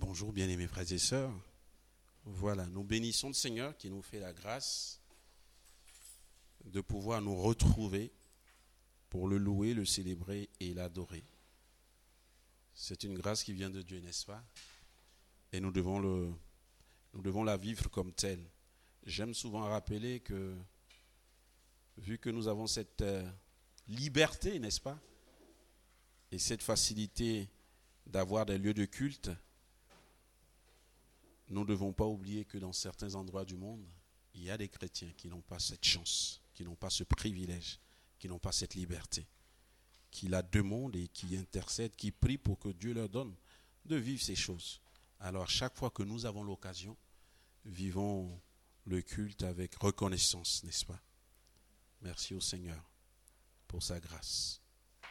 Bonjour bien-aimés frères et sœurs. Voilà, nous bénissons le Seigneur qui nous fait la grâce de pouvoir nous retrouver pour le louer, le célébrer et l'adorer. C'est une grâce qui vient de Dieu, n'est-ce pas? Et nous devons la vivre comme telle. J'aime souvent rappeler que, vu que nous avons cette liberté, n'est-ce pas? Et cette facilité d'avoir des lieux de culte, nous ne devons pas oublier que dans certains endroits du monde, il y a des chrétiens qui n'ont pas cette chance, qui n'ont pas ce privilège, qui n'ont pas cette liberté, qui la demandent et qui intercèdent, qui prient pour que Dieu leur donne de vivre ces choses. Alors chaque fois que nous avons l'occasion, vivons le culte avec reconnaissance, n'est-ce pas? Merci au Seigneur pour sa grâce.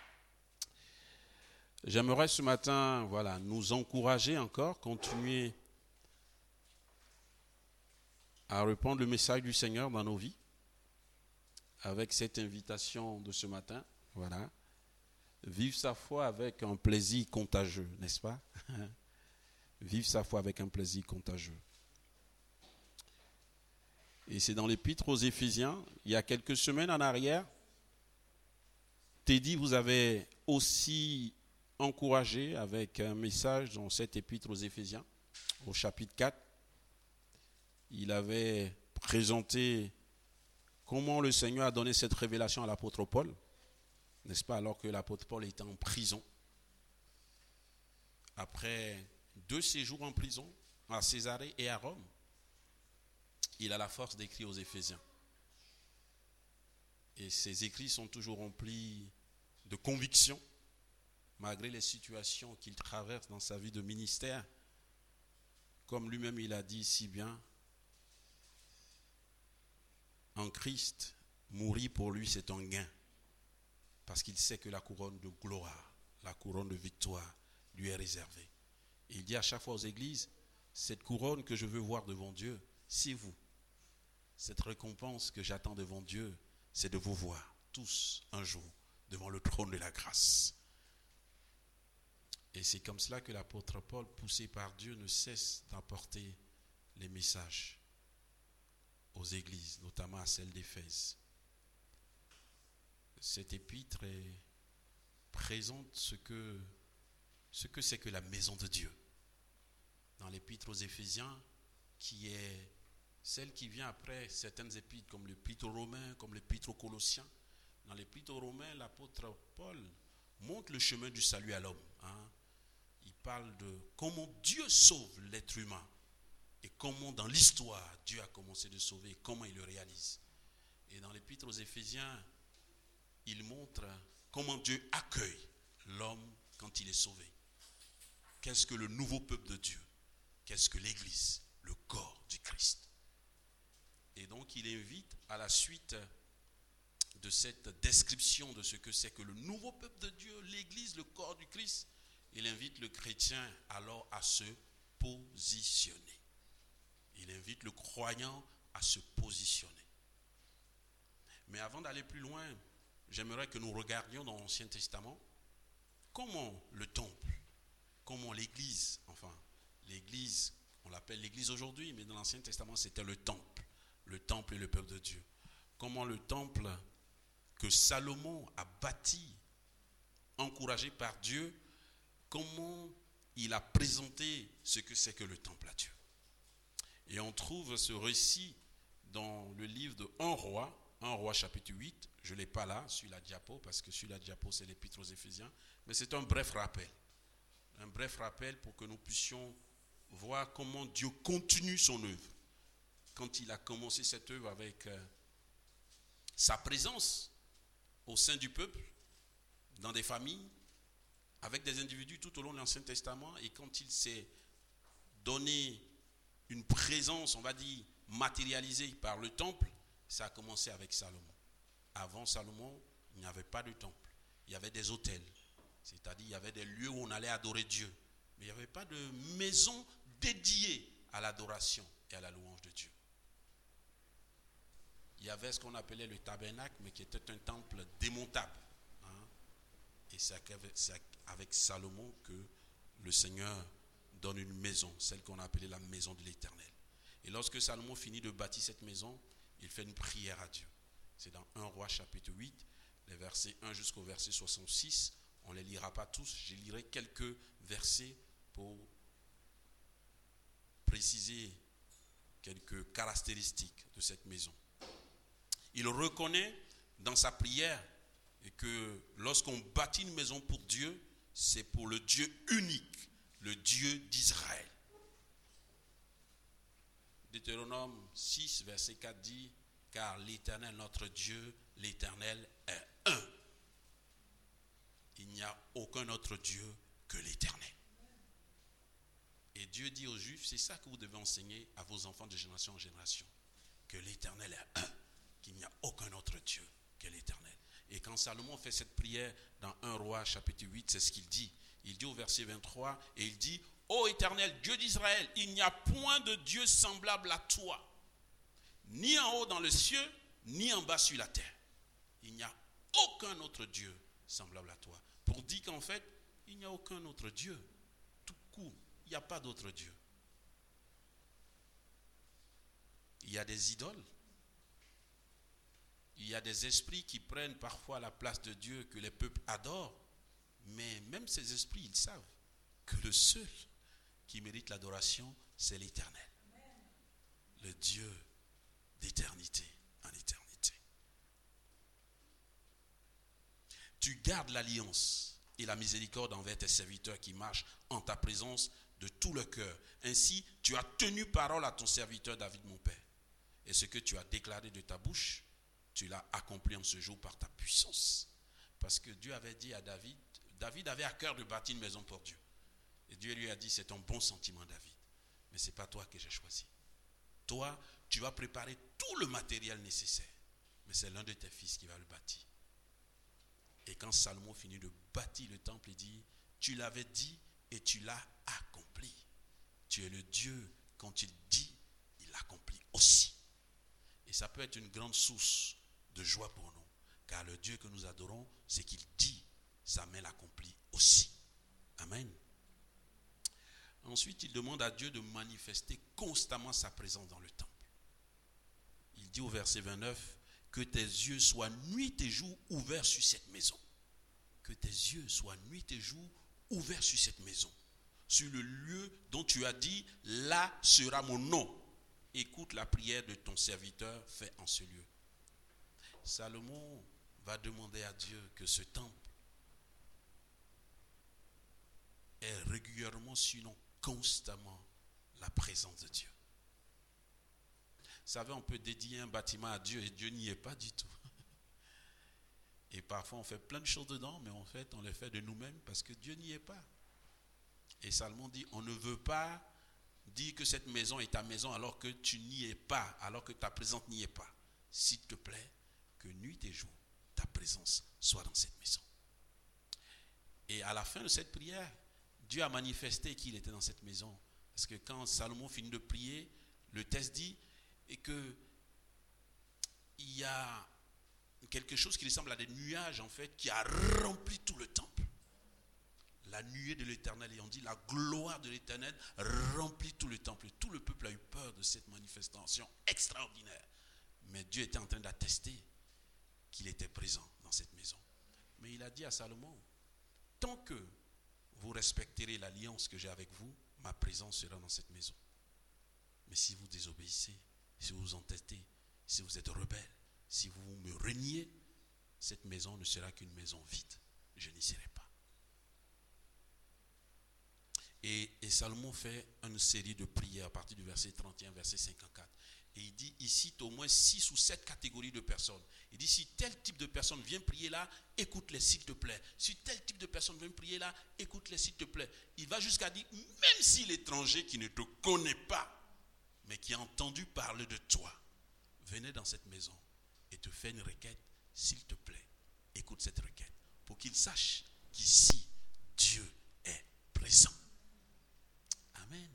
J'aimerais ce matin, nous encourager encore, continuer à répandre le message du Seigneur dans nos vies, avec cette invitation de ce matin, Vivre sa foi avec un plaisir contagieux, n'est-ce pas? Vivre sa foi avec un plaisir contagieux. Et c'est dans l'épître aux Éphésiens, il y a quelques semaines en arrière, Teddy vous avait aussi encouragé avec un message dans cette épître aux Éphésiens, au chapitre 4. Il avait présenté comment le Seigneur a donné cette révélation à l'apôtre Paul, n'est-ce pas, alors que l'apôtre Paul était en prison. Après 2 séjours en prison, à Césarée et à Rome, il a la force d'écrire aux Éphésiens. Et ses écrits sont toujours remplis de conviction, malgré les situations qu'il traverse dans sa vie de ministère. Comme lui-même il a dit si bien, en Christ, mourir pour lui c'est un gain. Parce qu'il sait que la couronne de gloire, la couronne de victoire lui est réservée. Et il dit à chaque fois aux églises, cette couronne que je veux voir devant Dieu, c'est vous. Cette récompense que j'attends devant Dieu, c'est de vous voir tous un jour devant le trône de la grâce. Et c'est comme cela que l'apôtre Paul, poussé par Dieu, ne cesse d'apporter les messages aux églises, notamment à celle d'Éphèse. Cette épître présente ce que c'est que la maison de Dieu. Dans l'épître aux Éphésiens, qui est celle qui vient après certaines épîtres, comme l'épître aux Romains, comme l'épître aux Colossiens. Dans l'épître aux Romains, l'apôtre Paul montre le chemin du salut à l'homme. Il parle de comment Dieu sauve l'être humain et comment dans l'histoire Dieu a commencé de sauver et comment il le réalise. Et dans l'épître aux Éphésiens, il montre comment Dieu accueille l'homme quand il est sauvé. Qu'est-ce que le nouveau peuple de Dieu? Qu'est-ce que l'Église? Le corps du Christ. Et donc il invite à la suite de cette description de ce que c'est que le nouveau peuple de Dieu, l'Église, le corps du Christ, il invite le chrétien alors à se positionner. Il invite le croyant à se positionner. Mais avant d'aller plus loin, j'aimerais que nous regardions dans l'Ancien Testament comment le temple, comment l'Église, l'Église, on l'appelle l'Église aujourd'hui, mais dans l'Ancien Testament c'était le temple et le peuple de Dieu. Comment le temple que Salomon a bâti, encouragé par Dieu, comment il a présenté ce que c'est que le temple à Dieu. Et on trouve ce récit dans le livre de 1 Roi chapitre 8, je ne l'ai pas là, sur la diapo, parce que sur la diapo c'est l'épître aux Éphésiens, mais c'est un bref rappel pour que nous puissions voir comment Dieu continue son œuvre. Quand il a commencé cette œuvre avec sa présence au sein du peuple, dans des familles, avec des individus tout au long de l'Ancien Testament, et quand il s'est donné une présence, on va dire, matérialisée par le temple, ça a commencé avec Salomon. Avant Salomon, il n'y avait pas de temple. Il y avait des autels. C'est-à-dire, il y avait des lieux où on allait adorer Dieu. Mais il n'y avait pas de maison dédiée à l'adoration et à la louange de Dieu. Il y avait ce qu'on appelait le tabernacle, mais qui était un temple démontable. Et c'est avec Salomon que le Seigneur donne une maison, celle qu'on a appelée la maison de l'Éternel. Et lorsque Salomon finit de bâtir cette maison, il fait une prière à Dieu. C'est dans 1 Roi chapitre 8, les versets 1 jusqu'au verset 66. On ne les lira pas tous, je lirai quelques versets pour préciser quelques caractéristiques de cette maison. Il reconnaît dans sa prière que lorsqu'on bâtit une maison pour Dieu, c'est pour le Dieu unique, le Dieu d'Israël. Deutéronome 6, verset 4 dit, « Car l'Éternel, notre Dieu, l'Éternel est un. Il n'y a aucun autre Dieu que l'Éternel. » Et Dieu dit aux Juifs, c'est ça que vous devez enseigner à vos enfants de génération en génération, que l'Éternel est un, qu'il n'y a aucun autre Dieu que l'Éternel. Et quand Salomon fait cette prière dans 1 Roi chapitre 8, c'est ce qu'il dit. Il dit au verset 23, et il dit, « Ô Éternel, Dieu d'Israël, il n'y a point de Dieu semblable à toi, ni en haut dans le ciel, ni en bas sur la terre. Il n'y a aucun autre Dieu semblable à toi. » Pour dire qu'en fait, il n'y a aucun autre Dieu. Tout court, il n'y a pas d'autre Dieu. Il y a des idoles. Il y a des esprits qui prennent parfois la place de Dieu que les peuples adorent. Mais même ces esprits, ils savent que le seul qui mérite l'adoration, c'est l'Éternel. Le Dieu d'éternité en éternité. Tu gardes l'alliance et la miséricorde envers tes serviteurs qui marchent en ta présence de tout le cœur. Ainsi, tu as tenu parole à ton serviteur David, mon père. Et ce que tu as déclaré de ta bouche, tu l'as accompli en ce jour par ta puissance. Parce que Dieu avait dit à David, David avait à cœur de bâtir une maison pour Dieu. Et Dieu lui a dit, c'est ton bon sentiment, David. Mais ce n'est pas toi que j'ai choisi. Toi, tu vas préparer tout le matériel nécessaire. Mais c'est l'un de tes fils qui va le bâtir. Et quand Salomon finit de bâtir le temple, il dit, tu l'avais dit et tu l'as accompli. Tu es le Dieu, quand il dit, il l'accomplit aussi. Et ça peut être une grande source de joie pour nous. Car le Dieu que nous adorons, c'est qu'il dit, sa main l'accomplit aussi. Amen. Ensuite, il demande à Dieu de manifester constamment sa présence dans le temple. Il dit au verset 29, que tes yeux soient nuit et jour ouverts sur cette maison. Que tes yeux soient nuit et jour ouverts sur cette maison. Sur le lieu dont tu as dit, là sera mon nom. Écoute la prière de ton serviteur fait en ce lieu. Salomon va demander à Dieu que ce temple ait régulièrement, sinon constamment, la présence de Dieu. Vous savez, on peut dédier un bâtiment à Dieu et Dieu n'y est pas du tout. Et parfois on fait plein de choses dedans, mais en fait on les fait de nous-mêmes parce que Dieu n'y est pas. Et Salomon dit, on ne veut pas dire que cette maison est ta maison alors que tu n'y es pas, alors que ta présence n'y est pas. S'il te plaît, que nuit et jour, ta présence soit dans cette maison. Et à la fin de cette prière, Dieu a manifesté qu'il était dans cette maison. Parce que quand Salomon finit de prier, le texte dit et que il y a quelque chose qui ressemble à des nuages en fait qui a rempli tout le temple. La nuée de l'Éternel, et on dit la gloire de l'Éternel remplit tout le temple. Tout le peuple a eu peur de cette manifestation extraordinaire. Mais Dieu était en train d'attester qu'il était présent dans cette maison. Mais il a dit à Salomon, tant que vous respecterez l'alliance que j'ai avec vous, ma présence sera dans cette maison. Mais si vous désobéissez, si vous vous entêtez, si vous êtes rebelle, si vous me reniez, cette maison ne sera qu'une maison vide. Je n'y serai pas. Et Salomon fait une série de prières à partir du verset 31, verset 54. Et il dit, il cite au moins 6 ou 7 catégories de personnes. Il dit, si tel type de personne vient prier là, écoute-les s'il te plaît. Si tel type de personne vient prier là, écoute-les s'il te plaît. Il va jusqu'à dire, même si l'étranger qui ne te connaît pas, mais qui a entendu parler de toi, venez dans cette maison et te fait une requête, s'il te plaît, écoute cette requête, pour qu'il sache qu'ici, Dieu est présent. Amen.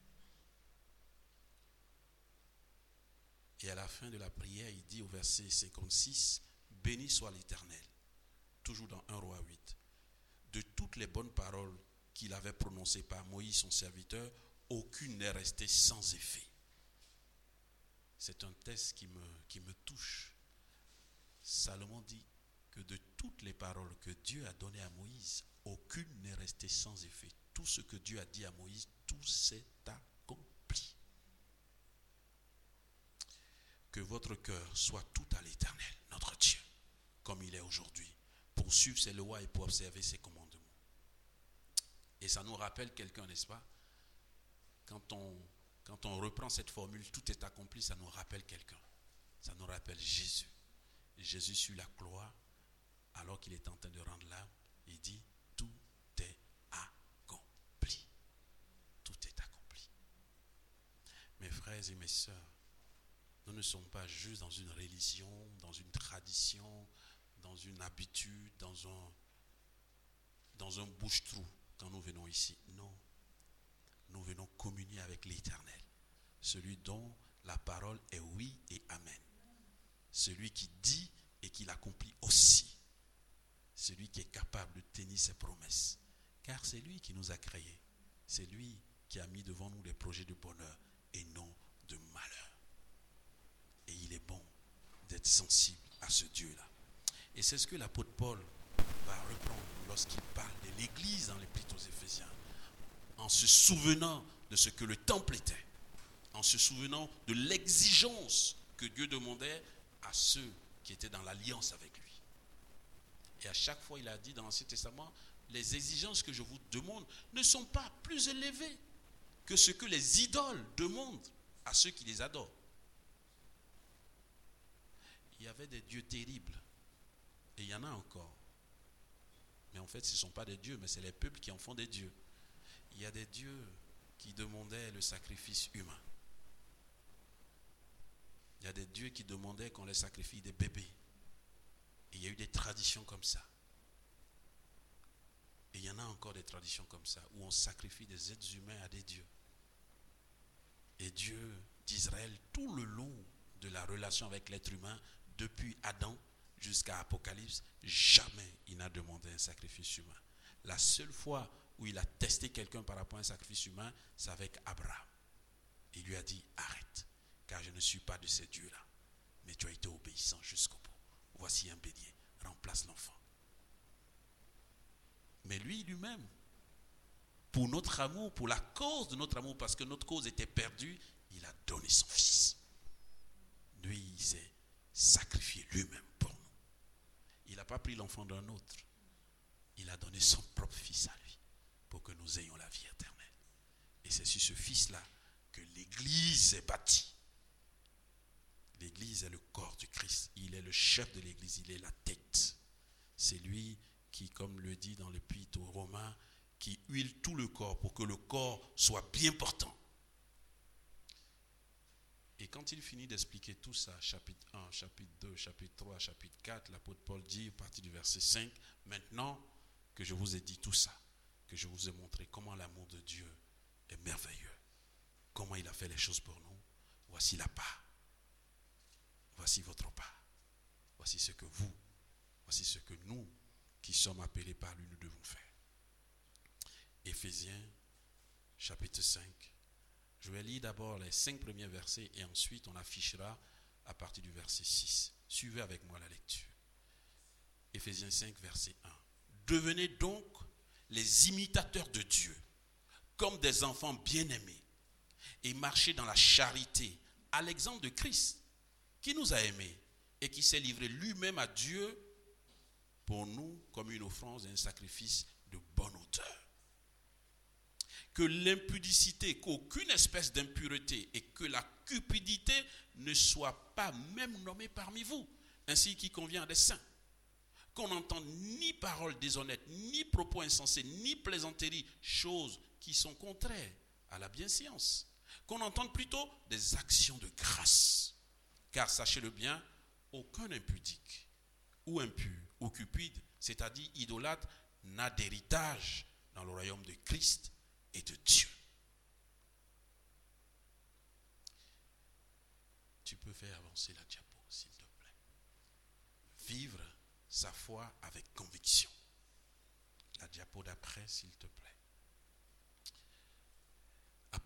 Et à la fin de la prière, il dit au verset 56, béni soit l'Éternel, toujours dans 1 Roi 8, de toutes les bonnes paroles qu'il avait prononcées par Moïse, son serviteur, aucune n'est restée sans effet. C'est un texte qui me touche. Salomon dit que de toutes les paroles que Dieu a données à Moïse, aucune n'est restée sans effet. Tout ce que Dieu a dit à Moïse, tout s'est accompli. Que votre cœur soit tout à l'Éternel, notre Dieu, comme il est aujourd'hui, pour suivre ses lois et pour observer ses commandements. Et ça nous rappelle quelqu'un, n'est-ce pas? Quand on reprend cette formule, tout est accompli, ça nous rappelle quelqu'un. Ça nous rappelle Jésus. Jésus sur la croix, alors qu'il est en train de rendre l'âme, il dit, tout est accompli. Tout est accompli. Mes frères et mes sœurs, nous ne sommes pas juste dans une religion, dans une tradition, dans une habitude, dans un bouche-trou quand nous venons ici. Non. Nous venons communier avec l'Éternel. Celui dont la parole est oui et amen. Celui qui dit et qui l'accomplit aussi. Celui qui est capable de tenir ses promesses. Car c'est lui qui nous a créés. C'est lui qui a mis devant nous des projets de bonheur et non de malheur. Et il est bon d'être sensible à ce Dieu-là. Et c'est ce que l'apôtre Paul va reprendre lorsqu'il parle de l'Église dans l'Épître aux Éphésiens. En se souvenant de ce que le temple était. En se souvenant de l'exigence que Dieu demandait à ceux qui étaient dans l'alliance avec lui. Et à chaque fois, il a dit dans l'Ancien Testament, les exigences que je vous demande ne sont pas plus élevées que ce que les idoles demandent à ceux qui les adorent. Il y avait des dieux terribles. Et il y en a encore. Mais en fait, ce ne sont pas des dieux, mais c'est les peuples qui en font des dieux. Il y a des dieux qui demandaient le sacrifice humain. Il y a des dieux qui demandaient qu'on les sacrifie des bébés. Et il y a eu des traditions comme ça. Et il y en a encore des traditions comme ça, où on sacrifie des êtres humains à des dieux. Et Dieu d'Israël, tout le long de la relation avec l'être humain, depuis Adam jusqu'à Apocalypse, jamais il n'a demandé un sacrifice humain. La seule fois où il a testé quelqu'un par rapport à un sacrifice humain, c'est avec Abraham. Il lui a dit, arrête, car je ne suis pas de ces dieux-là. Mais tu as été obéissant jusqu'au bout. Voici un bélier, remplace l'enfant. Mais lui-même, pour notre amour, pour la cause de notre amour, parce que notre cause était perdue, il a donné son fils. Lui, il s'est sacrifié lui-même pour nous. Il n'a pas pris l'enfant d'un autre. Il a donné son propre fils à lui, pour que nous ayons la vie éternelle. Et c'est sur ce fils-là que l'Église est bâtie. L'Église est le corps du Christ. Il est le chef de l'Église, il est la tête. C'est lui qui, comme le dit dans l'Épître aux Romains, qui huile tout le corps pour que le corps soit bien portant. Et quand il finit d'expliquer tout ça, chapitre 1, chapitre 2, chapitre 3, chapitre 4, l'apôtre Paul dit, à partir du verset 5, maintenant que je vous ai dit tout ça, que je vous ai montré comment l'amour de Dieu est merveilleux, comment il a fait les choses pour nous, voici la part. Voici votre part. Voici ce que nous, qui sommes appelés par lui, nous devons faire. Éphésiens, chapitre 5. Je vais lire d'abord les 5 premiers versets et ensuite on affichera à partir du verset 6. Suivez avec moi la lecture. Éphésiens 5, verset 1. Devenez donc les imitateurs de Dieu, comme des enfants bien-aimés, et marchez dans la charité, à l'exemple de Christ, qui nous a aimés et qui s'est livré lui-même à Dieu pour nous comme une offrande et un sacrifice de bonne odeur. Que l'impudicité, qu'aucune espèce d'impureté et que la cupidité ne soit pas même nommée parmi vous, ainsi qu'il convient à des saints. Qu'on n'entende ni paroles déshonnêtes, ni propos insensés, ni plaisanteries, choses qui sont contraires à la bienséance. Qu'on entende plutôt des actions de grâce. Car sachez-le bien, aucun impudique, ou impur, ou cupide, c'est-à-dire idolâtre, n'a d'héritage dans le royaume de Christ et de Dieu. Tu peux faire avancer la diapo, s'il te plaît. Vivre sa foi avec conviction. La diapo d'après, s'il te plaît.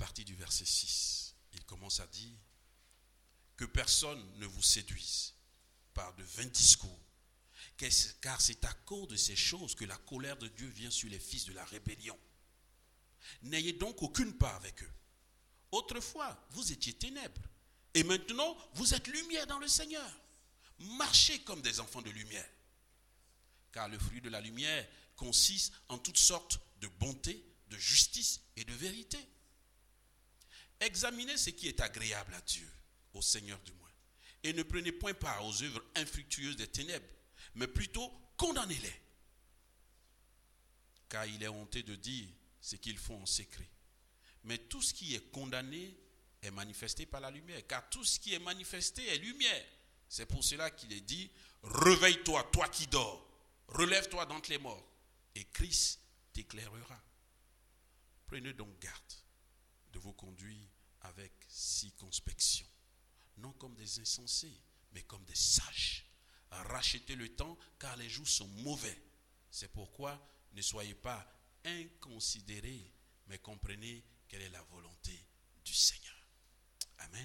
partir du verset 6, il commence à dire que personne ne vous séduise par de vains discours, car c'est à cause de ces choses que la colère de Dieu vient sur les fils de la rébellion. N'ayez donc aucune part avec eux. Autrefois, vous étiez ténèbres, et maintenant, vous êtes lumière dans le Seigneur. Marchez comme des enfants de lumière, car le fruit de la lumière consiste en toutes sortes de bonté, de justice et de vérité. Examinez ce qui est agréable à Dieu, au Seigneur du moins, et ne prenez point part aux œuvres infructueuses des ténèbres, mais plutôt condamnez-les. Car il est honteux de dire ce qu'ils font en secret. Mais tout ce qui est condamné est manifesté par la lumière, car tout ce qui est manifesté est lumière. C'est pour cela qu'il est dit, réveille-toi, toi qui dors, relève-toi d'entre les morts, et Christ t'éclairera. Prenez donc garde de vous conduire avec circonspection, non comme des insensés, mais comme des sages. Rachetez le temps, car les jours sont mauvais. C'est pourquoi ne soyez pas inconsidérés, mais comprenez quelle est la volonté du Seigneur. Amen.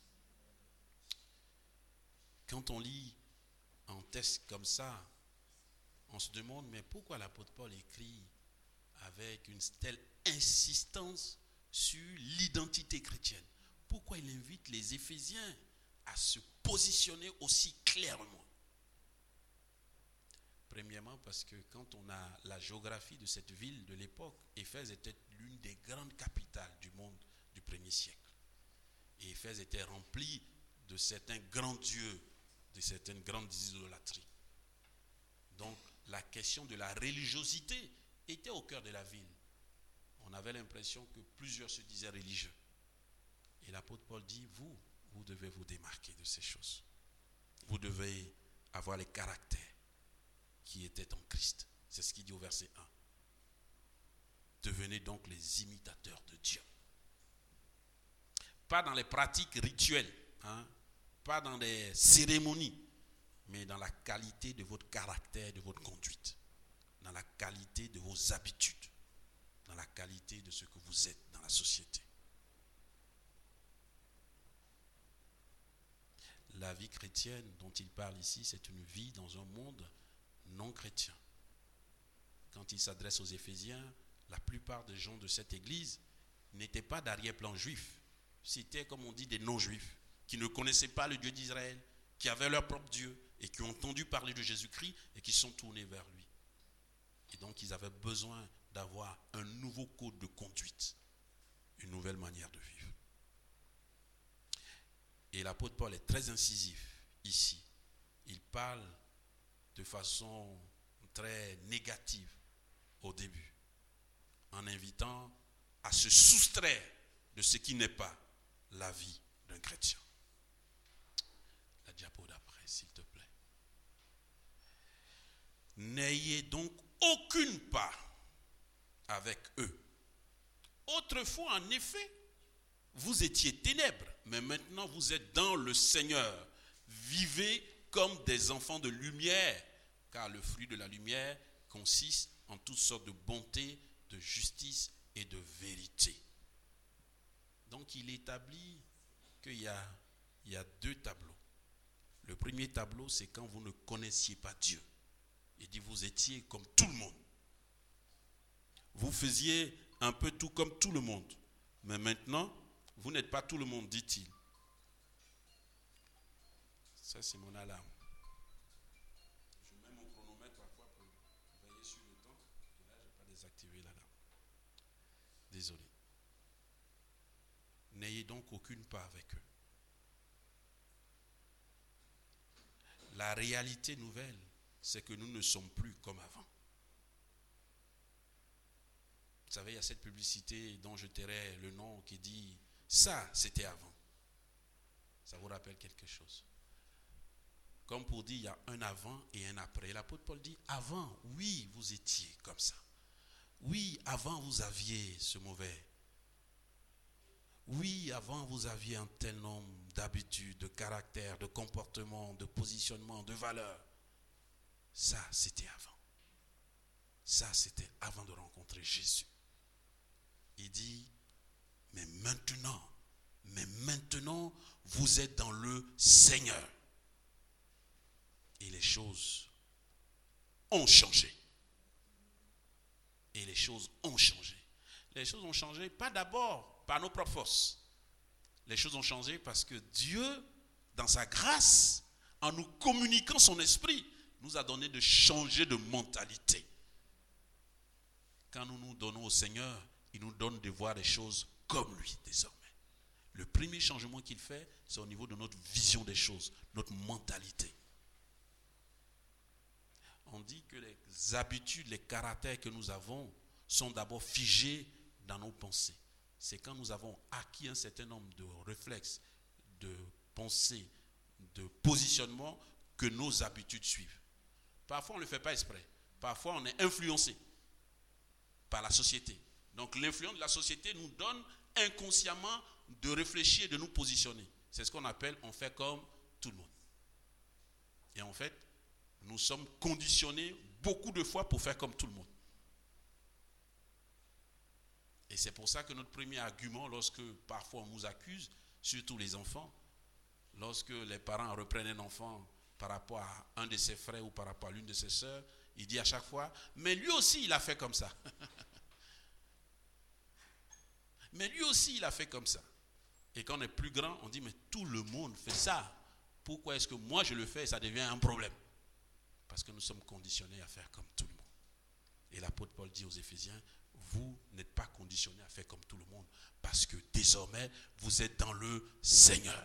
Quand on lit un texte comme ça, on se demande, mais pourquoi l'apôtre Paul écrit avec une telle insistance sur l'identité chrétienne? Pourquoi il invite les Éphésiens à se positionner aussi clairement? Premièrement, parce que quand on a la géographie de cette ville de l'époque, Éphèse était l'une des grandes capitales du monde du 1er siècle. Et Éphèse était remplie de certains grands dieux, de certaines grandes idolâtries. Donc, la question de la religiosité était au cœur de la ville. On avait l'impression que plusieurs se disaient religieux. Et l'apôtre Paul dit, vous devez vous démarquer de ces choses. Vous devez avoir les caractères qui étaient en Christ. C'est ce qu'il dit au verset 1. Devenez donc les imitateurs de Dieu. Pas dans les pratiques rituelles, pas dans les cérémonies, mais dans la qualité de votre caractère, de votre conduite, dans la qualité de vos habitudes, dans la qualité de ce que vous êtes dans la société. La vie chrétienne dont il parle ici, c'est une vie dans un monde non chrétien. Quand il s'adresse aux Éphésiens, la plupart des gens de cette église n'étaient pas d'arrière-plan juif. C'était, comme on dit, des non-juifs, qui ne connaissaient pas le Dieu d'Israël, qui avaient leur propre Dieu et qui ont entendu parler de Jésus-Christ et qui sont tournés vers lui. Et donc, ils avaient besoin d'avoir un nouveau code de conduite, une nouvelle manière de vivre. Et l'apôtre Paul est très incisif ici. Il parle de façon très négative au début, en invitant à se soustraire de ce qui n'est pas la vie d'un chrétien. La diapo d'après, s'il te plaît. N'ayez donc aucune part avec eux. Autrefois, en effet, vous étiez ténèbres, mais maintenant vous êtes dans le Seigneur. Vivez comme des enfants de lumière, car le fruit de la lumière consiste en toutes sortes de bonté, de justice et de vérité. Donc il établit qu'il y a deux tableaux. Le premier tableau, c'est quand vous ne connaissiez pas Dieu. Il dit vous étiez comme tout le monde. Vous faisiez un peu tout comme tout le monde. Mais maintenant, vous n'êtes pas tout le monde, dit-il. Ça, c'est mon alarme. Je mets mon chronomètre parfois pour veiller sur le temps. Et là, je n'ai pas désactivé l'alarme. Désolé. N'ayez donc aucune part avec eux. La réalité nouvelle, c'est que nous ne sommes plus comme avant. Vous savez, il y a cette publicité dont je tairai le nom qui dit « Ça, c'était avant ». Ça vous rappelle quelque chose? Comme pour dire, il y a un avant et un après. L'apôtre Paul dit, avant, oui, vous étiez comme ça. Oui, avant, vous aviez ce mauvais. Oui, avant, vous aviez un tel nombre d'habitudes, de caractères, de comportements, de positionnements, de valeurs. Ça, c'était avant. Ça, c'était avant de rencontrer Jésus. Il dit, mais maintenant, vous êtes dans le Seigneur. Et les choses ont changé. Et les choses ont changé. Les choses ont changé, pas d'abord par nos propres forces. Les choses ont changé parce que Dieu, dans sa grâce, en nous communiquant son esprit, nous a donné de changer de mentalité. Quand nous nous donnons au Seigneur, il nous donne de voir les choses comme lui désormais. Le premier changement qu'il fait, c'est au niveau de notre vision des choses, notre mentalité. On dit que les habitudes, les caractères que nous avons sont d'abord figés dans nos pensées. C'est quand nous avons acquis un certain nombre de réflexes, de pensées, de positionnements que nos habitudes suivent. Parfois, on ne le fait pas exprès. Parfois, on est influencé par la société. Donc, l'influence de la société nous donne inconsciemment de réfléchir et de nous positionner. C'est ce qu'on appelle, on fait comme tout le monde. Et en fait, nous sommes conditionnés beaucoup de fois pour faire comme tout le monde. Et c'est pour ça que notre premier argument, lorsque parfois on nous accuse, surtout les enfants, lorsque les parents reprennent un enfant par rapport à un de ses frères ou par rapport à l'une de ses sœurs, il dit à chaque fois, mais lui aussi il a fait comme ça. Mais lui aussi il a fait comme ça. Et quand on est plus grand, on dit, mais tout le monde fait ça. Pourquoi est-ce que moi je le fais et ça devient un problème? Parce que nous sommes conditionnés à faire comme tout le monde. Et l'apôtre Paul dit aux Éphésiens, vous n'êtes pas conditionnés à faire comme tout le monde, parce que désormais, vous êtes dans le Seigneur.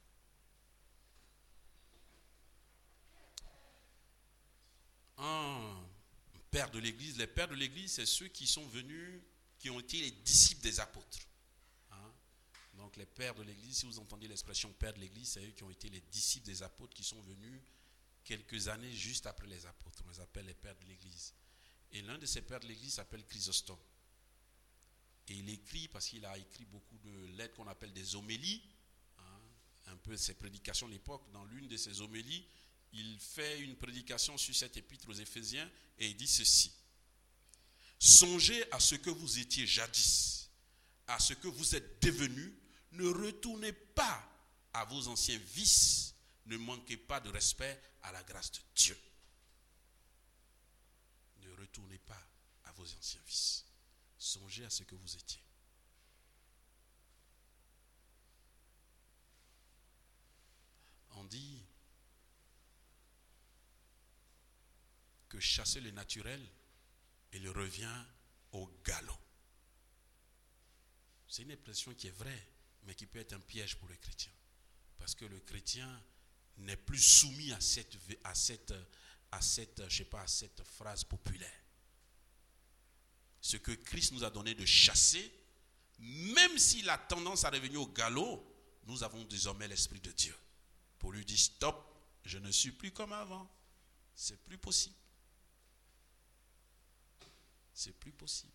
Un père de l'Église, les pères de l'Église, c'est ceux qui sont venus, qui ont été les disciples des apôtres. Donc les pères de l'Église, si vous entendez l'expression père de l'Église, c'est eux qui ont été les disciples des apôtres, qui sont venus quelques années juste après les apôtres. On les appelle les pères de l'Église. Et l'un de ces pères de l'Église s'appelle Chrysostome. Et il écrit, parce qu'il a écrit beaucoup de lettres qu'on appelle des homélies, un peu ses prédications de l'époque. Dans l'une de ses homélies, il fait une prédication sur cette épître aux Éphésiens et il dit ceci. Songez à ce que vous étiez jadis, à ce que vous êtes devenus, ne retournez pas à vos anciens vices, ne manquez pas de respect à la grâce de Dieu. Ne retournez pas à vos anciens vices. Songez à ce que vous étiez. On dit que chasser le naturel, il revient au galop. C'est une expression qui est vraie, mais qui peut être un piège pour le chrétien. Parce que le chrétien n'est plus soumis à cette phrase populaire. Ce que Christ nous a donné de chasser, même s'il a tendance à revenir au galop, nous avons désormais l'Esprit de Dieu. Pour lui dire stop, je ne suis plus comme avant. C'est plus possible. C'est plus possible.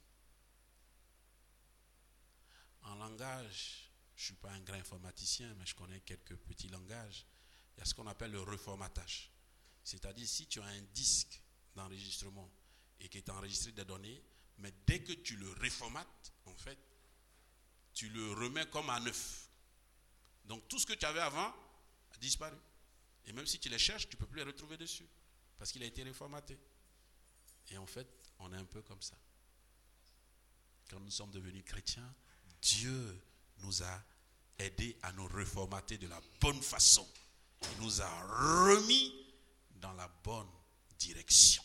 En langage, je ne suis pas un grand informaticien, mais je connais quelques petits langages. Il y a ce qu'on appelle le reformatage. C'est-à-dire, si tu as un disque d'enregistrement et qui est enregistré des données, mais dès que tu le reformates, en fait, tu le remets comme à neuf. Donc, tout ce que tu avais avant a disparu. Et même si tu les cherches, tu ne peux plus les retrouver dessus. Parce qu'il a été reformaté. Et en fait, on est un peu comme ça. Quand nous sommes devenus chrétiens, Dieu nous a aidés à nous reformater de la bonne façon. Il nous a remis dans la bonne direction.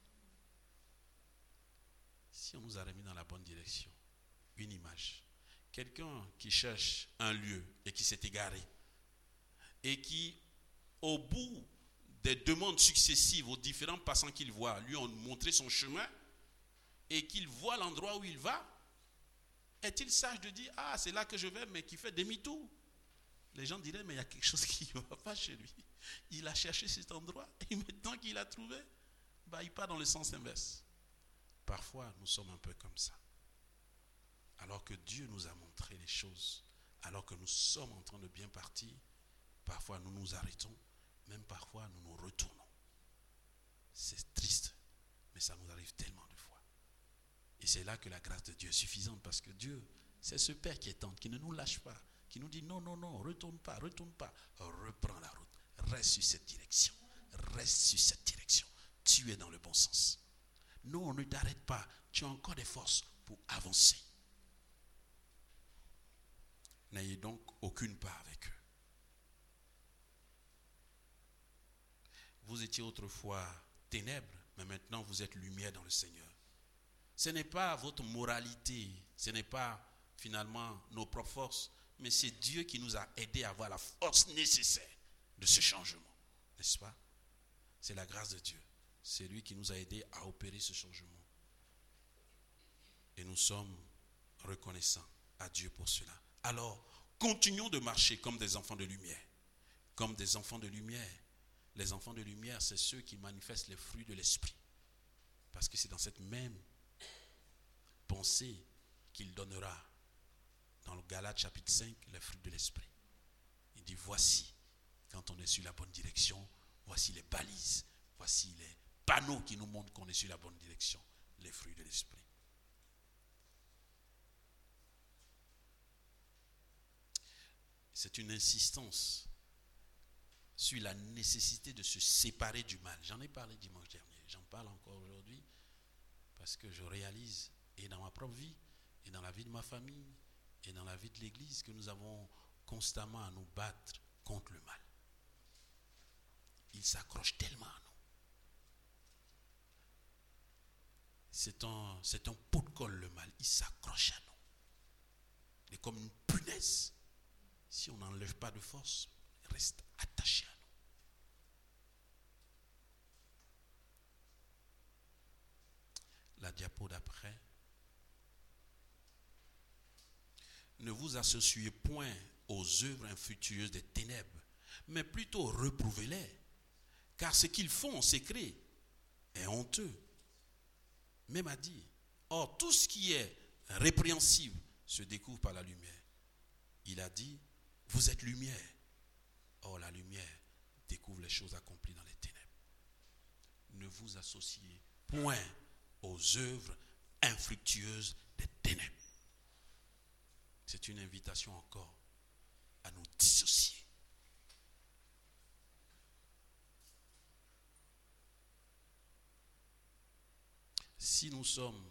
Si on nous a remis dans la bonne direction, une image. Quelqu'un qui cherche un lieu et qui s'est égaré et qui, au bout des demandes successives aux différents passants qu'il voit, lui ont montré son chemin et qu'il voit l'endroit où il va, est-il sage de dire, ah, c'est là que je vais, mais qui fait demi-tour? Les gens diraient, mais il y a quelque chose qui ne va pas chez lui. Il a cherché cet endroit et maintenant qu'il l'a trouvé, il part dans le sens inverse. Parfois, nous sommes un peu comme ça. Alors que Dieu nous a montré les choses, alors que nous sommes en train de bien partir, parfois nous nous arrêtons, même parfois nous nous retournons. C'est triste, mais ça nous arrive tellement de fois. Et c'est là que la grâce de Dieu est suffisante, parce que Dieu C'est ce Père qui est tendre, qui ne nous lâche pas, qui nous dit non, non, non, retourne pas, reprends la route, reste sur cette direction, tu es dans le bon sens. Non, ne t'arrête pas, tu as encore des forces pour avancer. N'ayez donc aucune part avec eux. Vous étiez autrefois ténèbres, mais maintenant vous êtes lumière dans le Seigneur. Ce n'est pas votre moralité, ce n'est pas finalement nos propres forces, mais c'est Dieu qui nous a aidés à avoir la force nécessaire de ce changement. N'est-ce pas? C'est la grâce de Dieu. C'est lui qui nous a aidés à opérer ce changement. Et nous sommes reconnaissants à Dieu pour cela. Alors, continuons de marcher comme des enfants de lumière. Comme des enfants de lumière. Les enfants de lumière, c'est ceux qui manifestent les fruits de l'esprit. Parce que c'est dans cette même pensée qu'il donnera dans le Galates chapitre 5 les fruits de l'esprit. Il dit voici, quand on est sur la bonne direction, voici les balises, voici les panneaux qui nous montrent qu'on est sur la bonne direction, les fruits de l'esprit. C'est une insistance sur la nécessité de se séparer du mal. J'en ai parlé dimanche dernier, j'en parle encore aujourd'hui, parce que je réalise, et dans ma propre vie, et dans la vie de ma famille, et dans la vie de l'Église, que nous avons constamment à nous battre contre le mal. Il s'accroche tellement à nous. C'est un pot de colle, le mal. Il s'accroche à nous. Il est comme une punaise. Si on n'enlève pas de force, il reste attaché à nous. La diapo d'après. Ne vous associez point aux œuvres infructueuses des ténèbres, mais plutôt reprouvez-les, car ce qu'ils font en secret est honteux. Même à dire. Or, tout ce qui est répréhensible se découvre par la lumière. Il a dit, vous êtes lumière. Or, la lumière découvre les choses accomplies dans les ténèbres. Ne vous associez point aux œuvres infructueuses des ténèbres. C'est une invitation encore à nous dissocier. Si nous sommes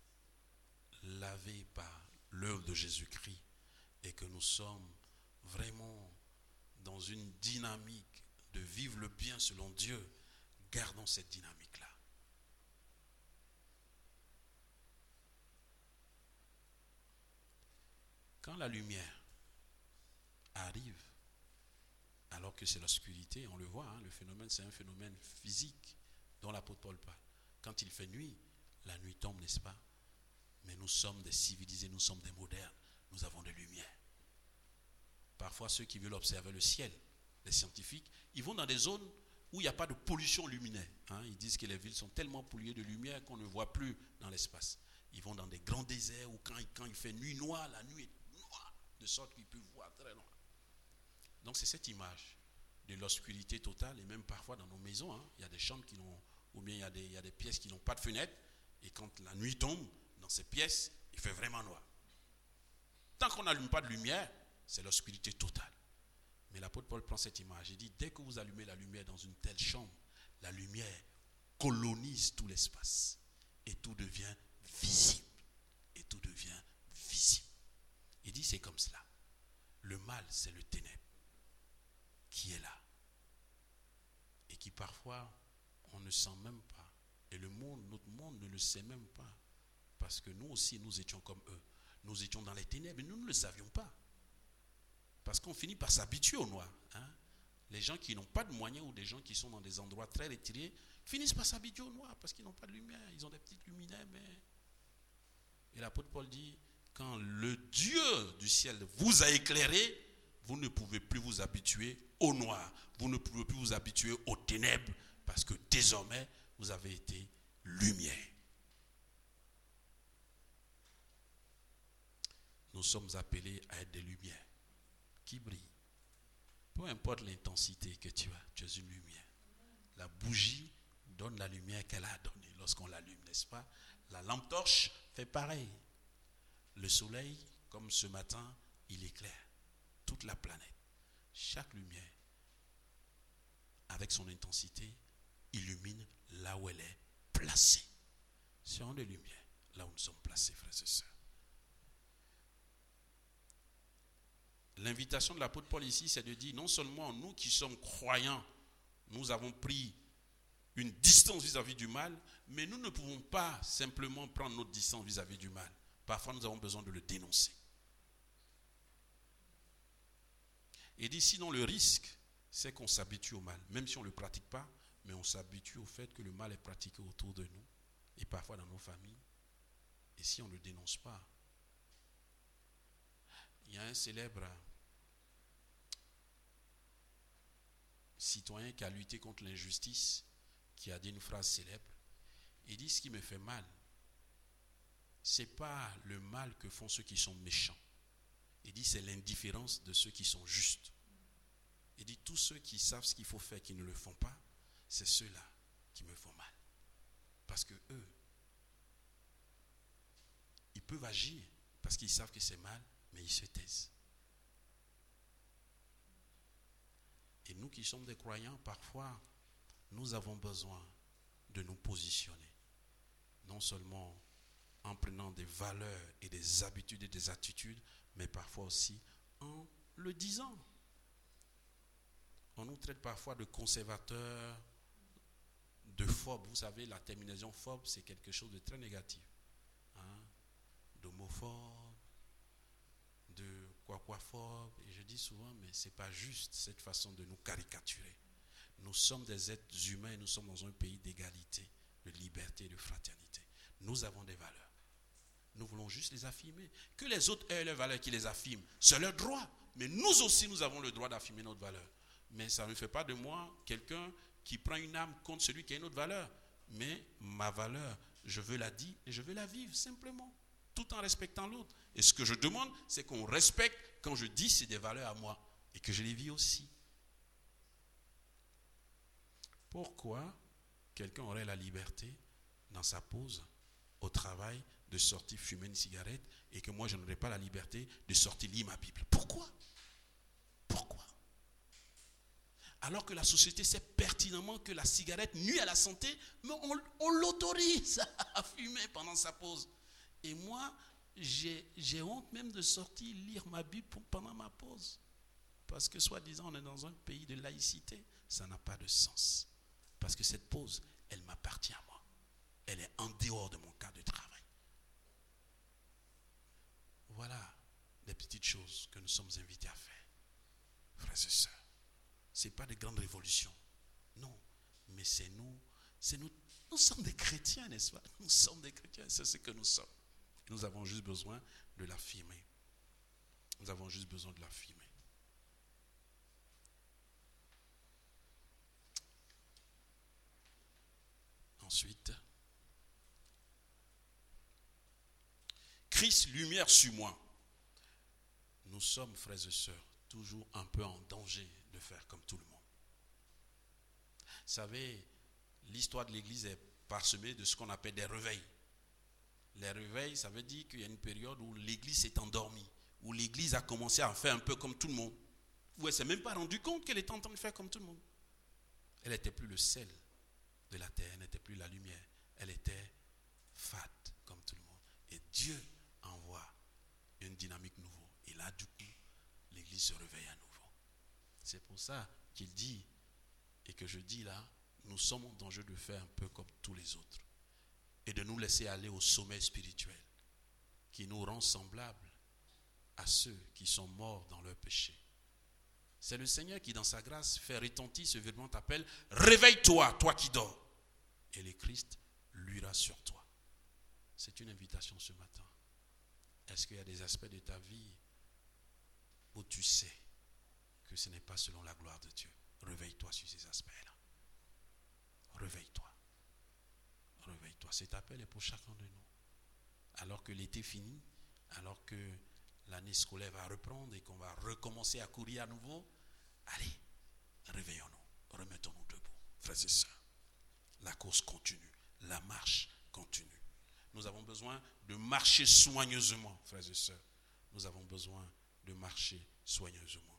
lavés par l'œuvre de Jésus-Christ et que nous sommes vraiment dans une dynamique de vivre le bien selon Dieu, gardons cette dynamique-là. Quand la lumière arrive, alors que c'est l'obscurité, on le voit, le phénomène, c'est un phénomène physique dont l'apôtre Paul parle. Quand il fait nuit, la nuit tombe, n'est-ce pas? Mais nous sommes des civilisés, nous sommes des modernes, nous avons des lumières. Parfois, ceux qui veulent observer le ciel, les scientifiques, ils vont dans des zones où il n'y a pas de pollution luminaire. Ils disent que les villes sont tellement polluées de lumière qu'on ne voit plus dans l'espace. Ils vont dans des grands déserts où quand il fait nuit noire, la nuit est noire, de sorte qu'ils peuvent voir très loin. Donc c'est cette image de l'obscurité totale, et même parfois dans nos maisons, il y a des chambres qui n'ont, ou bien il y a des pièces qui n'ont pas de fenêtre, et quand la nuit tombe, dans ces pièces, il fait vraiment noir. Tant qu'on n'allume pas de lumière, c'est l'obscurité totale. Mais l'apôtre Paul prend cette image et dit, dès que vous allumez la lumière dans une telle chambre, la lumière colonise tout l'espace, et tout devient visible. Et tout devient visible. Il dit, c'est comme cela. Le mal, c'est le ténèbre qui est là. Et qui parfois, on ne sent même pas. Et notre monde ne le sait même pas. Parce que nous aussi, nous étions comme eux. Nous étions dans les ténèbres et nous ne le savions pas. Parce qu'on finit par s'habituer au noir. Les gens qui n'ont pas de moyens ou des gens qui sont dans des endroits très retirés finissent par s'habituer au noir parce qu'ils n'ont pas de lumière. Ils ont des petites luminaires, mais... Et l'apôtre Paul dit, quand le Dieu du ciel vous a éclairé, vous ne pouvez plus vous habituer au noir. Vous ne pouvez plus vous habituer aux ténèbres parce que désormais, vous avez été lumière. Nous sommes appelés à être des lumières qui brillent. Peu importe l'intensité que tu as, tu es une lumière. La bougie donne la lumière qu'elle a donnée lorsqu'on l'allume, n'est-ce pas? La lampe torche fait pareil. Le soleil, comme ce matin, il éclaire toute la planète. Chaque lumière, avec son intensité, illumine là où elle est placée. Serons des lumières là où nous sommes placés, frères et sœurs. L'invitation de l'apôtre Paul ici, c'est de dire non seulement nous qui sommes croyants, nous avons pris une distance vis-à-vis du mal, mais nous ne pouvons pas simplement prendre notre distance vis-à-vis du mal. Parfois, nous avons besoin de le dénoncer. Et dit sinon, le risque, c'est qu'on s'habitue au mal. Même si on ne le pratique pas, mais on s'habitue au fait que le mal est pratiqué autour de nous et parfois dans nos familles. Et si on ne le dénonce pas, il y a un célèbre citoyen qui a lutté contre l'injustice, qui a dit une phrase célèbre. Il dit, ce qui me fait mal, ce n'est pas le mal que font ceux qui sont méchants. Il dit, c'est l'indifférence de ceux qui sont justes. Il dit, tous ceux qui savent ce qu'il faut faire, qui ne le font pas, c'est ceux-là qui me font mal. Parce que eux, ils peuvent agir parce qu'ils savent que c'est mal, mais ils se taisent. Et nous qui sommes des croyants, parfois, nous avons besoin de nous positionner. Non seulement en prenant des valeurs et des habitudes et des attitudes, mais parfois aussi en le disant. On nous traite parfois de conservateurs, de phobes. Vous savez, la terminaison phobe, c'est quelque chose de très négatif. D'homophobe, de quoi-quoi-phobe. Et je dis souvent, mais ce n'est pas juste cette façon de nous caricaturer. Nous sommes des êtres humains et nous sommes dans un pays d'égalité, de liberté et de fraternité. Nous avons des valeurs. Nous voulons juste les affirmer. Que les autres aient leurs valeurs qui les affirment, c'est leur droit. Mais nous aussi, nous avons le droit d'affirmer notre valeur. Mais ça ne fait pas de moi quelqu'un qui prend une arme contre celui qui a une autre valeur. Mais ma valeur, je veux la dire et je veux la vivre simplement, tout en respectant l'autre. Et ce que je demande, c'est qu'on respecte quand je dis c'est des valeurs à moi et que je les vis aussi. Pourquoi quelqu'un aurait la liberté, dans sa pause, au travail, de sortir fumer une cigarette et que moi je n'aurais pas la liberté de sortir lire ma Bible? Pourquoi? Pourquoi? Alors que la société sait pertinemment que la cigarette nuit à la santé, mais on l'autorise à fumer pendant sa pause. Et moi, j'ai honte même de sortir lire ma Bible pendant ma pause. Parce que soi-disant, on est dans un pays de laïcité. Ça n'a pas de sens. Parce que cette pause, elle m'appartient à moi. Elle est en dehors de mon cadre de travail. Voilà des petites choses que nous sommes invités à faire, frères et sœurs. Ce n'est pas de grandes révolutions. Non, mais c'est nous. Nous sommes des chrétiens, n'est-ce pas? Nous sommes des chrétiens, c'est ce que nous sommes. Nous avons juste besoin de l'affirmer. Nous avons juste besoin de l'affirmer. Ensuite, Christ, lumière sur moi. Nous sommes, frères et sœurs, toujours un peu en danger de faire comme tout le monde. Vous savez, l'histoire de l'Église est parsemée de ce qu'on appelle des réveils. Les réveils, ça veut dire qu'il y a une période où l'Église s'est endormie, où l'Église a commencé à faire un peu comme tout le monde, où elle ne s'est même pas rendue compte qu'elle était en train de faire comme tout le monde. Elle n'était plus le sel de la terre, elle n'était plus la lumière, elle était fade comme tout le monde. Et Dieu envoie une dynamique nouvelle. Et là, du coup, l'Église se réveille à nouveau. C'est pour ça qu'il dit, et que je dis là, nous sommes en danger de faire un peu comme tous les autres. Et de nous laisser aller au sommet spirituel qui nous rend semblables à ceux qui sont morts dans leur péché. C'est le Seigneur qui, dans sa grâce, fait retentir ce vêtement appel « Réveille-toi, toi qui dors !» Et le Christ luira sur toi. C'est une invitation ce matin. Est-ce qu'il y a des aspects de ta vie où tu sais que ce n'est pas selon la gloire de Dieu? Réveille-toi sur ces aspects-là. Réveille-toi. Réveille-toi. Cet appel est pour chacun de nous. Alors que l'été finit, alors que l'année scolaire va reprendre et qu'on va recommencer à courir à nouveau, allez, réveillons-nous, remettons-nous debout, frères et sœurs. La course continue, la marche continue. Nous avons besoin de marcher soigneusement, frères et sœurs. nous avons besoin de marcher soigneusement.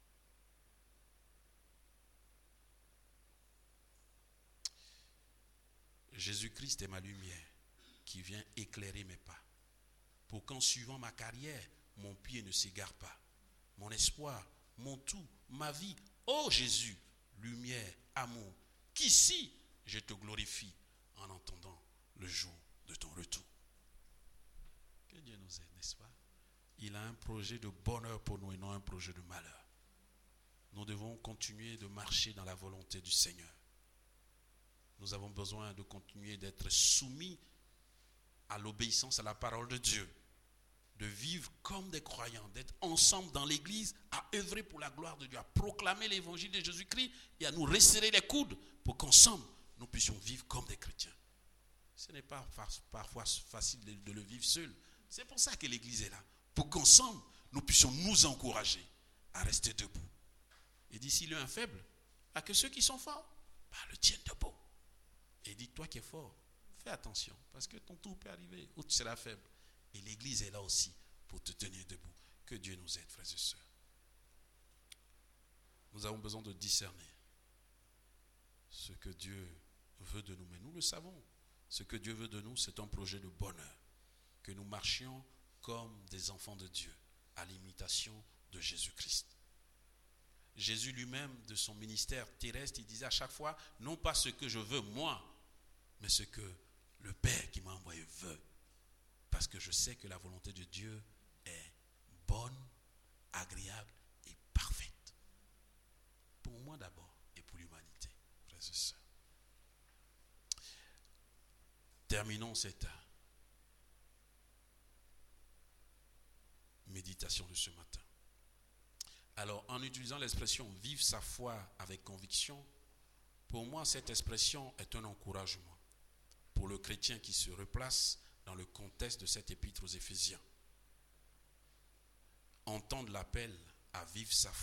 Jésus-Christ est ma lumière qui vient éclairer mes pas, pour qu'en suivant ma carrière, mon pied ne s'égare pas. Mon espoir, mon tout, ma vie, ô Jésus, lumière, amour, qu'ici je te glorifie en entendant le jour de ton retour. Que Dieu nous aide, n'est-ce pas? Il a un projet de bonheur pour nous et non un projet de malheur. Nous devons continuer de marcher dans la volonté du Seigneur. Nous avons besoin de continuer d'être soumis à l'obéissance à la parole de Dieu, de vivre comme des croyants, d'être ensemble dans l'église, à œuvrer pour la gloire de Dieu, à proclamer l'évangile de Jésus-Christ et à nous resserrer les coudes pour qu'ensemble nous puissions vivre comme des chrétiens. Ce n'est pas parfois facile de le vivre seul. C'est pour ça que l'église est là, pour qu'ensemble nous puissions nous encourager à rester debout. Et dit, s'il y a un faible, à que ceux qui sont forts le tiennent debout. Et dit, toi qui es fort, fais attention, parce que ton tour peut arriver où tu seras faible. Et l'église est là aussi pour te tenir debout. Que Dieu nous aide, frères et sœurs. Nous avons besoin de discerner ce que Dieu veut de nous. Mais nous le savons. Ce que Dieu veut de nous, c'est un projet de bonheur. Que nous marchions comme des enfants de Dieu, à l'imitation de Jésus-Christ. Jésus lui-même, de son ministère terrestre, il disait à chaque fois, non pas ce que je veux moi, mais ce que le Père qui m'a envoyé veut. Parce que je sais que la volonté de Dieu est bonne, agréable et parfaite. Pour moi d'abord et pour l'humanité, frères et sœurs. Terminons cette méditation de ce matin. Alors, en utilisant l'expression « vivre sa foi avec conviction », pour moi, cette expression est un encouragement pour le chrétien qui se replace dans le contexte de cette épître aux Éphésiens. Entendre l'appel à vivre sa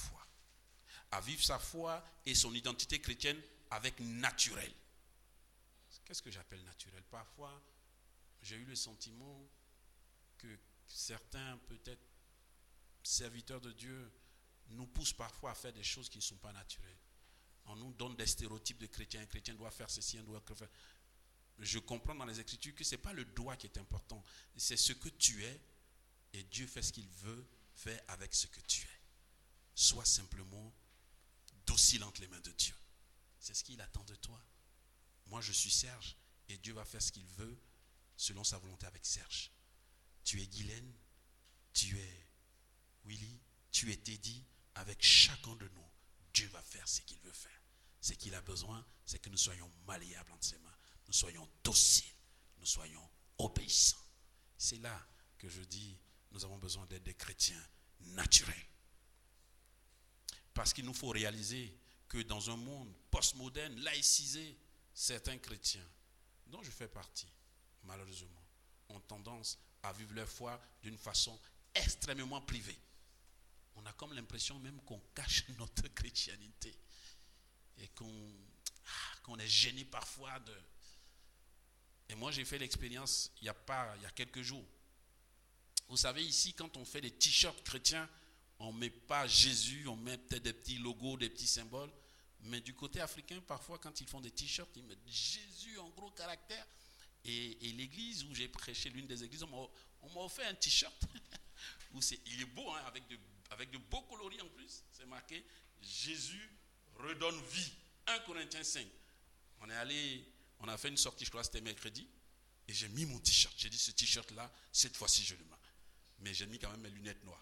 foi et son identité chrétienne avec naturel. Qu'est-ce que j'appelle naturel? Parfois, j'ai eu le sentiment que certains, peut-être serviteurs de Dieu, nous poussent parfois à faire des choses qui ne sont pas naturelles. On nous donne des stéréotypes de chrétiens. Un chrétien doit faire ceci, un doit faire. Je comprends dans les Écritures que ce n'est pas le doigt qui est important. C'est ce que tu es et Dieu fait ce qu'il veut faire avec ce que tu es. Sois simplement docile entre les mains de Dieu. C'est ce qu'il attend de toi. Moi, je suis Serge et Dieu va faire ce qu'il veut selon sa volonté avec Serge. Tu es Guylaine, tu es Willy, tu es Teddy. Avec chacun de nous, Dieu va faire ce qu'il veut faire. Ce qu'il a besoin, c'est que nous soyons malléables entre ses mains. Nous soyons dociles, nous soyons obéissants. C'est là que je dis, nous avons besoin d'être des chrétiens naturels. Parce qu'il nous faut réaliser que dans un monde postmoderne, laïcisé, certains chrétiens, dont je fais partie, malheureusement, ont tendance à vivre leur foi d'une façon extrêmement privée. On a comme l'impression même qu'on cache notre chrétienté et qu'on est gêné parfois de... Et moi, j'ai fait l'expérience il y a quelques jours. Vous savez, ici, quand on fait des t-shirts chrétiens, on ne met pas Jésus, on met peut-être des petits logos, des petits symboles. Mais du côté africain, parfois, quand ils font des t-shirts, ils mettent Jésus en gros caractère. Et l'église où j'ai prêché, l'une des églises, on m'a offert un t-shirt. Il est beau, hein, avec de beaux coloris en plus. C'est marqué Jésus redonne vie. 1 Corinthiens 5. On a fait une sortie, je crois que c'était mercredi. Et j'ai mis mon t-shirt. J'ai dit, ce t-shirt-là, cette fois-ci, je le mets. Mais j'ai mis quand même mes lunettes noires.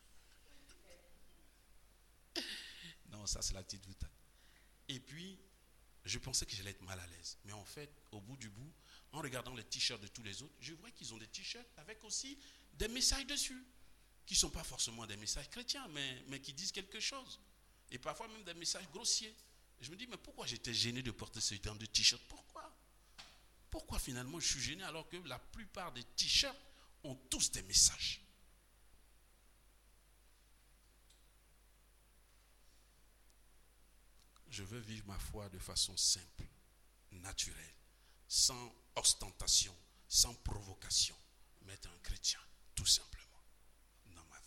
Non, ça, c'est la petite boutade. Et puis, je pensais que j'allais être mal à l'aise. Mais en fait, au bout du bout, en regardant les t-shirts de tous les autres, je vois qu'ils ont des t-shirts avec aussi des messages dessus. Qui ne sont pas forcément des messages chrétiens, mais qui disent quelque chose. Et parfois même des messages grossiers. Et je me dis, mais pourquoi j'étais gêné de porter ce genre de t-shirt? Pourquoi finalement je suis gêné alors que la plupart des t-shirts ont tous des messages? Je veux vivre ma foi de façon simple, naturelle, sans ostentation, sans provocation, mais être un chrétien, tout simplement, dans ma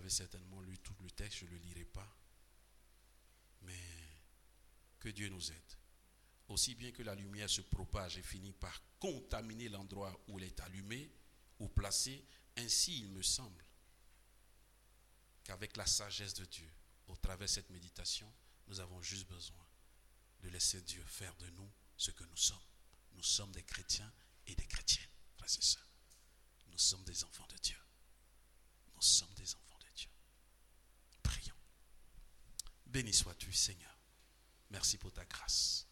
avez certainement lu tout le texte, je ne le lirai pas. Mais que Dieu nous aide. Aussi bien que la lumière se propage et finit par contaminer l'endroit où elle est allumée ou placée, ainsi il me semble qu'avec la sagesse de Dieu, au travers de cette méditation, nous avons juste besoin de laisser Dieu faire de nous ce que nous sommes. Nous sommes des chrétiens et des chrétiennes, frères et sœurs. Nous sommes des enfants de Dieu. Nous sommes des enfants de Dieu. Prions. Béni sois-tu, Seigneur. Merci pour ta grâce.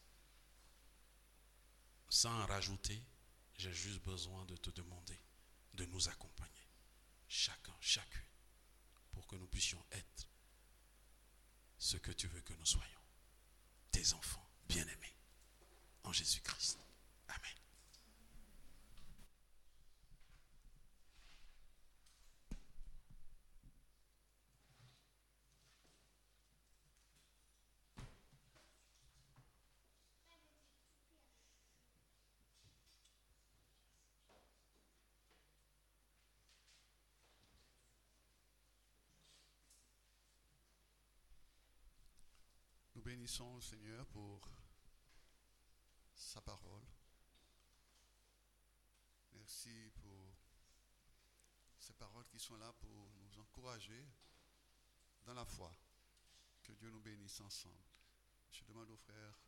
Sans en rajouter, j'ai juste besoin de te demander de nous accompagner, chacun, chacune, pour que nous puissions être ce que tu veux que nous soyons, tes enfants bien-aimés, en Jésus-Christ. Amen. Nous bénissons le Seigneur pour sa parole. Merci pour ces paroles qui sont là pour nous encourager dans la foi. Que Dieu nous bénisse ensemble. Je demande aux frères